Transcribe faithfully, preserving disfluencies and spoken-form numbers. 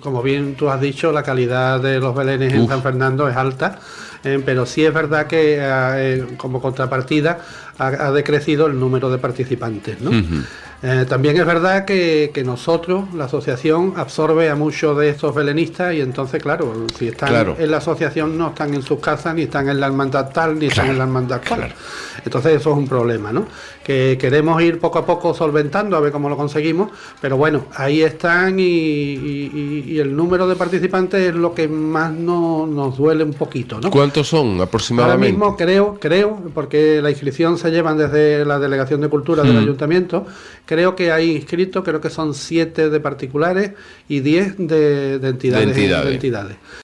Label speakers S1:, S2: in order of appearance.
S1: como bien tú has dicho, la calidad de los belenes Uf. en San Fernando es alta, eh, pero sí es verdad que eh, como contrapartida ha, ha decrecido el número de participantes, ¿no? Uh-huh. Eh, también es verdad que, que nosotros, la asociación, absorbe a muchos de estos belenistas y entonces, claro, si están claro. en la asociación no están en sus casas, ni están en la hermandad tal, ni claro. están en la hermandad cual. Claro. Entonces eso es un problema, ¿no? Que queremos ir poco a poco solventando a ver cómo lo conseguimos, pero bueno, ahí están y, y, y el número de participantes es lo que más no, nos duele un poquito, ¿no?
S2: ¿Cuántos son aproximadamente?
S1: Ahora mismo creo, creo, porque la inscripción se llevan desde la Delegación de Cultura hmm. del Ayuntamiento, creo que hay inscritos, creo que son siete de particulares y diez de, de entidades. De entidades. De entidades.